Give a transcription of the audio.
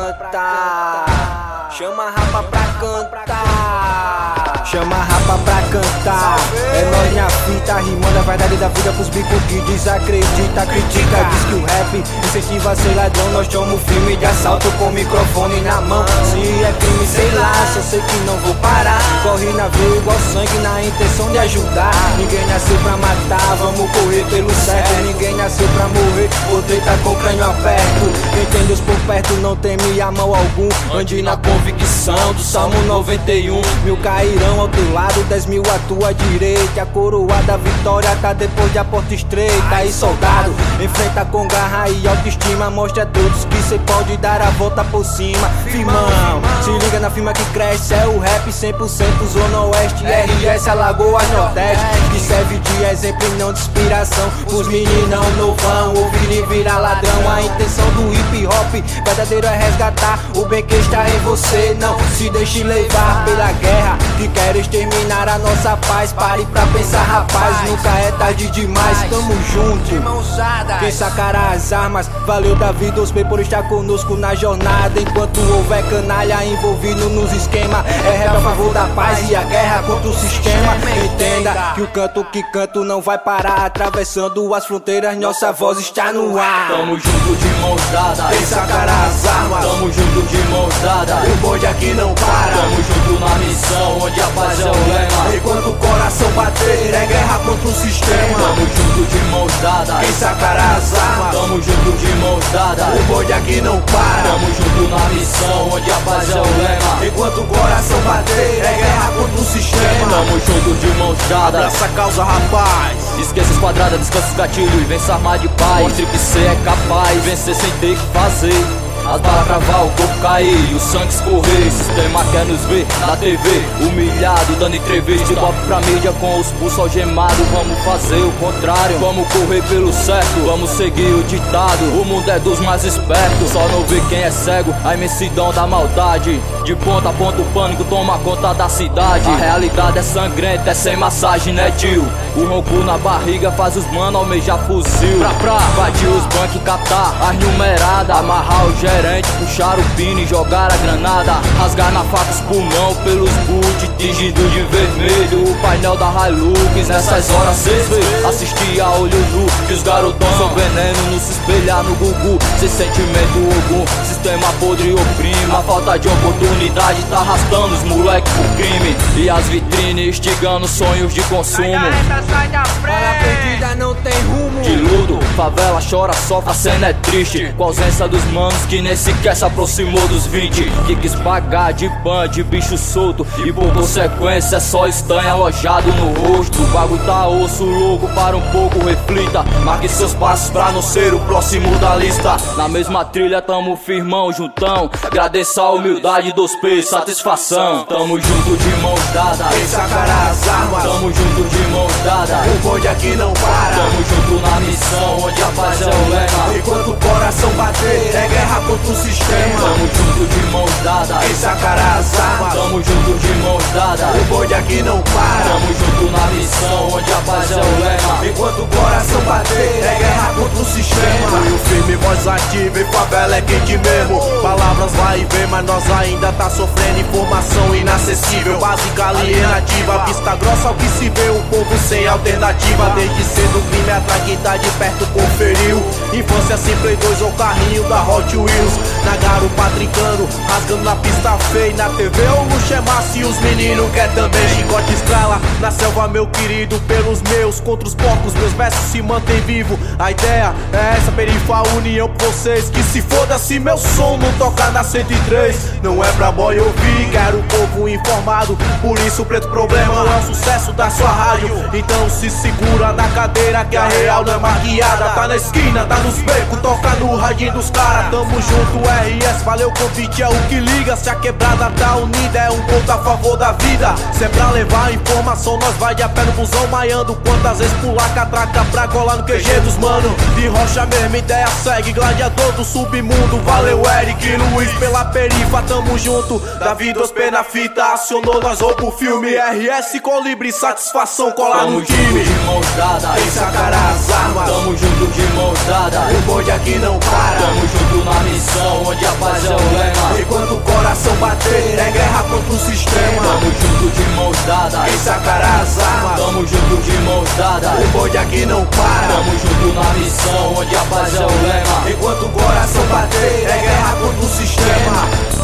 cantar. Chama a rapa pra cantar. Chama a rapa pra cantar. É nós na fita, rimando a verdade da vida pros bicos que desacredita, critica. Diz que o rap incentiva a ser ladrão. Nós somos filme de assalto com o microfone na mão. Se é crime, sei lá, só sei que não vou parar. Corre na veia igual sangue na intenção de ajudar. Ninguém nasceu pra matar, vamos correr pelo certo. Ninguém nasceu pra morrer, ou treta com crânio aberto. Quem tem Deus por perto não teme a mal algum. Ande na convicção do Salmo 91. 1000 cairão ao teu lado, 10 mil à tua direita. A coroa da vitória tá depois da porta estreita. Aí soldado, enfrenta com garra e autoestima. Mostra a todos que cê pode dar a volta por cima. Firmão, se liga na firma que cresce. É o rap 100% Zona Oeste, RS, Alagoas, Nordeste. Que serve de exemplo e não de inspiração. Os meninão novão, ouvir e virar ladrão. A intenção do hip hop verdadeiro é resgatar o bem que está em você. Não se deixe levar pela guerra que quer exterminar a nossa paz. Pare pra pensar, rapaz, nunca é tarde demais. Tamo junto, quem sacará as armas. Valeu Davi dos P por estar conosco na jornada. Enquanto houver canalha envolvido nos esquemas, é rap a favor da paz e a guerra contra o sistema. Entenda que o canto que canto não vai parar. Atravessando as fronteiras, nossa voz está no ar. Tamo junto de mãos dadas, quem sacará as armas. Tamo junto de mãos dadas, o bonde aqui não para. Tamo junto na missão, onde a paz é o lema. Enquanto o coração bater, é guerra contra o sistema. Tamo junto de mãos dadas, quem sacará as armas. Tamo junto de mãos dadas, o bonde aqui não para. Tamo junto na missão, onde a paz é o lema. Enquanto o coração bater, é guerra contra o sistema. Tamo junto de mãos dadas, abraça a causa, rapaz. Esqueça as quadradas, descansa os gatilhos e vença armar de paz. Mostre que cê é capaz, vencer sem ter que fazer. As balas cravar, o corpo cair e o sangue escorrer. Sistema quer nos ver na TV, humilhado, dando entrevista. Bop pra mídia com os pulsos algemados. Vamos fazer o contrário, vamos correr pelo certo. Vamos seguir o ditado, o mundo é dos mais espertos. Só não vê quem é cego, a imensidão da maldade. De ponta a ponta o pânico toma conta da cidade. A realidade é sangrenta, é sem massagem, né, tio? O ronco na barriga faz os mano almejar fuzil. Pra invadir os bancos e captar as numeradas. Amarrar o gerente, puxar o pino e jogar a granada. Rasgar na faca os pulmão pelos boot, tingindo de vermelho o painel da Hilux. Nessas horas cês vê, assistir a olho nu que os garotão são veneno, não se espelhar no Gugu. Sem sentimento algum, sistema podre oprime. A falta de oportunidade tá arrastando os moleques pro crime. E as vitrines instigando sonhos de consumo. Sai da Bala perdida não tem rumo. De luto, favela chora, sofre, a cena é triste. Com a ausência dos manos que nem sequer se aproximou dos 20. Que quis pagar de ban, de bicho solto. E por consequência é só estanha alojado no rosto. O bagulho tá osso louco, para um pouco, reflita. Marque seus passos pra não ser o próximo da lista. Na mesma trilha tamo firmão, juntão. Agradeça a humildade dos P, satisfação. Tamo junto de mãos dadas, quem sacará as armas. Tamo junto de mãos dadas, o bonde aqui não para. Tamo junto na missão, onde a paz é o lema. Enquanto o coração bater, é guerra contra o sistema. Tamo junto de mãos dadas, quem sacará as armas. Tamo junto de mãos dadas, o bonde aqui não para. Tamo junto na missão, onde a paz é o lema. Enquanto o coração bater, é guerra contra o sistema. E o firme, voz ativa e favela é quente mesmo. Palavras vai e vem, mas nós ainda tá sofrendo informação inacessível. Básica, alienativa, vista grossa ao que se vê. O povo sem alternativa, desde cedo o crime atrai quem tá de perto conferiu. Infância sem Play 2 ou carrinho da Hot Wheels. Na garupa trincando, rasgando na pista feia. Na TV o luxo é massa e os meninos quer também. Chicote estrala, na selva meu querido. Pelos meus, contra os porcos, meus versos se mantém vivo. A ideia é essa, perifa a união por vocês. Que se foda se meu som não tocar na 103. Não é pra boy ouvir, quero o povo informado. Por isso o Preto Problema não é o sucesso da sua rádio. Então se segura na cadeira que a real não é maquiada. Tá na esquina, tá nos becos, toca no radinho dos caras. Tamo junto, RS, valeu o convite, é o que liga. Se a quebrada tá unida, é um ponto a favor da vida. Se é pra levar informação, nós vai de a pé no busão maiando. Quantas vezes pular catraca pra colar no QG dos mano. De rocha mesmo, ideia segue, gladiador do submundo. Valeu Eric e Luiz pela perifa, tamo junto. Davi 2P na fita, acionou, nós vamos pro filme. RS Colibri, satisfação, colar no time. Tamo junto de mãos dadas, quem sacará as armas. Tamo junto de mãos dadas, mostarda, o bonde aqui não para. Tamo junto na missão, onde a paz é o lema. Enquanto o coração bater, é guerra contra o sistema. Tamo junto de mãos dadas, quem sacará as armas. Tamo junto de mãos dadas, o bonde aqui não para. Tamo junto na missão, onde a paz é o lema. Enquanto o coração bater, é guerra contra o sistema.